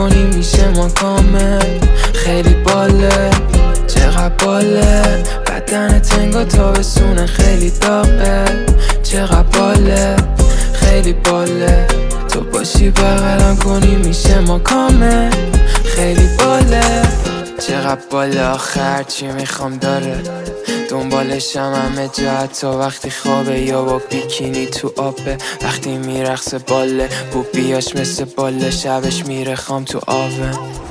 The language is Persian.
کنی میشه ما کامل. خیلی باله چقدر باله، بدن تنگا تابستونه خیلی داغه. چقدر باله خیلی باله، تو باشی بغلم کنی میشه ما کامل. خیلی باله چقدر باله، آخر چی میخوام داره دنبالشم همه جا، حتی وقتی خوابه یا با بیکینی تو آبه. وقتی میرقصه باله بوبیاش مثل باله، شبش میره خام تو آوه.